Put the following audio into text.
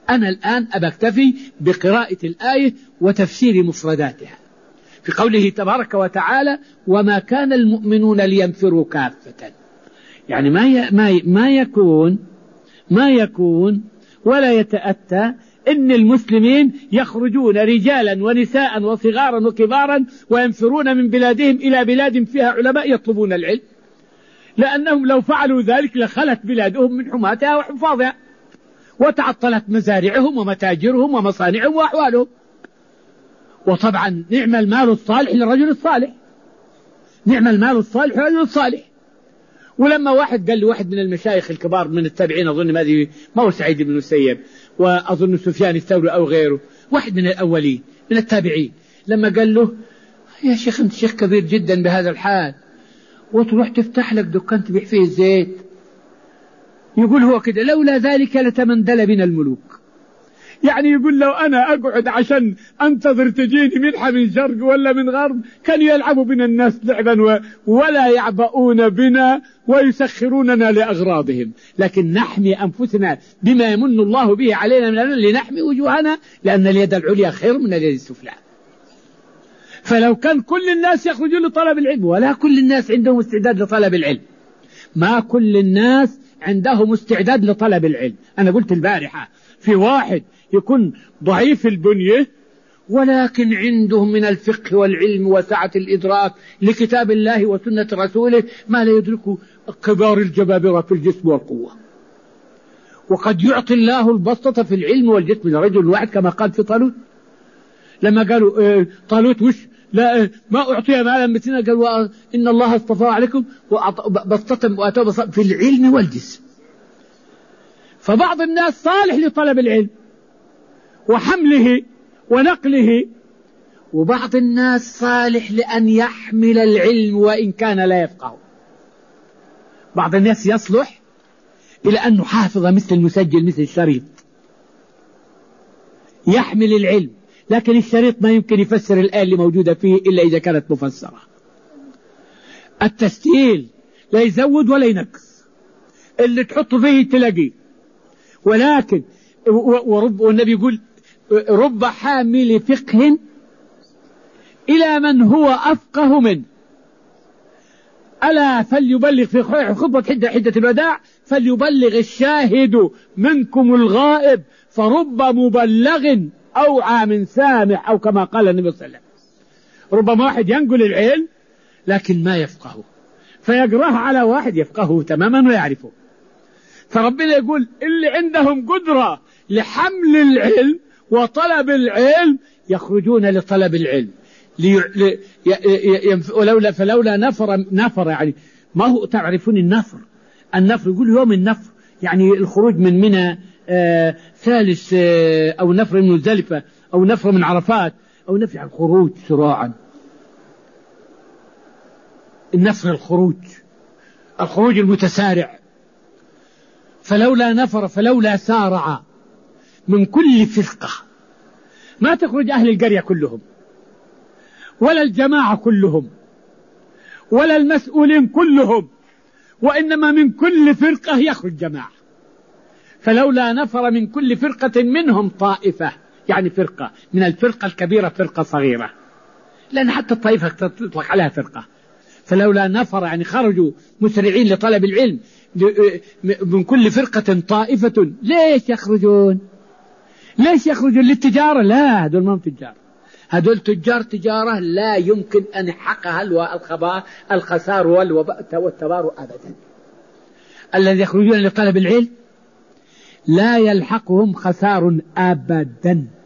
أنا الآن أبكتفي بقراءة الآية وتفسير مفرداتها في قوله تبارك وتعالى وما كان المؤمنون لينفروا كافة. يعني ما يكون ولا يتأتى إن المسلمين يخرجون رجالا ونساء وصغارا وكبارا وينفرون من بلادهم إلى بلاد فيها علماء يطلبون العلم، لأنهم لو فعلوا ذلك لخلت بلادهم من حماتها وحفاظها وتعطلت مزارعهم ومتاجرهم ومصانعهم وأحوالهم. وطبعا نعم المال الصالح للرجل الصالح، نعم المال الصالح للرجل الصالح. ولما واحد قال له واحد من المشايخ الكبار من التابعين، أظن ما هو سعيد بن المسيب وأظن سفيان الثوري أو غيره، واحد من الأولين من التابعين، لما قال له يا شيخ أنت شيخ كبير جدا بهذا الحال وتروح تفتح لك دكان تبيع فيه الزيت، يقول هو كده لولا ذلك لتمندل بنا الملوك. يعني يقول لو أنا أقعد عشان أنتظر تجيني منحة من شرق ولا من غرب كانوا يلعبوا بنا الناس لعبا ولا يعبؤون بنا ويسخروننا لأغراضهم، لكن نحمي أنفسنا بما يمن الله به علينا من أمر لنحمي وجوهنا، لأن اليد العليا خير من اليد السفلى. فلو كان كل الناس يخرجون لطلب العلم، ولا كل الناس عندهم استعداد لطلب العلم، ما كل الناس عندهم استعداد لطلب العلم. أنا قلت البارحة في واحد يكون ضعيف البنية ولكن عندهم من الفقه والعلم وسعة الإدراك لكتاب الله وسنة رسوله ما لا يدركه كبار الجبابرة في الجسم والقوة. وقد يعطي الله البسطة في العلم والجسم لرجل واحد كما قال في طالوت، لما قالوا طالوت وش لا ما أعطي مالا مثلنا، قالوا إن الله اصطفى عليكم بسطة وأتوا في العلم والجسم. فبعض الناس صالح لطلب العلم وحمله ونقله، وبعض الناس صالح لأن يحمل العلم وإن كان لا يفقه. بعض الناس يصلح إلى أنه حافظ مثل المسجل مثل الشريط، يحمل العلم لكن الشريط ما يمكن يفسر الآية اللي موجودة فيه إلا إذا كانت مفسرة. التسجيل لا يزود ولا ينقص، اللي تحطه فيه تلاقيه. ولكن والنبي يقول رب حامل فقه إلى من هو أفقه منه، ألا فليبلغ في خطبة حدة الوداع فليبلغ الشاهد منكم الغائب فرب مبلغ أوعى من سامع، أو كما قال النبي صلى الله عليه وسلم. ربما واحد ينقل العلم لكن ما يفقهه فيقرأه على واحد يفقهه تماما ويعرفه. فربنا يقول اللي عندهم قدرة لحمل العلم وطلب العلم يخرجون لطلب العلم فلولا نفر يعني ما هو تعرفون النفر يقول يوم النفر يعني الخروج من منى ثالث أو نفر من مزدلفة أو نفر من عرفات أو نفر عن الخروج سراعا. النفر الخروج المتسارع. فلولا سارع من كل فرقة، ما تخرج أهل القرية كلهم ولا الجماعة كلهم ولا المسؤولين كلهم، وإنما من كل فرقة يخرج جماعة. فلولا نفر من كل فرقة منهم طائفة، يعني فرقة من الفرقة الكبيرة فرقة صغيرة، لأن حتى الطائفة تطلق عليها فرقة. فلولا نفر يعني خرجوا مسرعين لطلب العلم من كل فرقة طائفة. ليش يخرجون للتجارة؟ لا، هذول ما هم تجار، هذول تجارة لا يمكن أن يحققها الخسار والتبار أبدا. الذي يخرجون لطلب العلم لا يلحقهم خسار أبدا.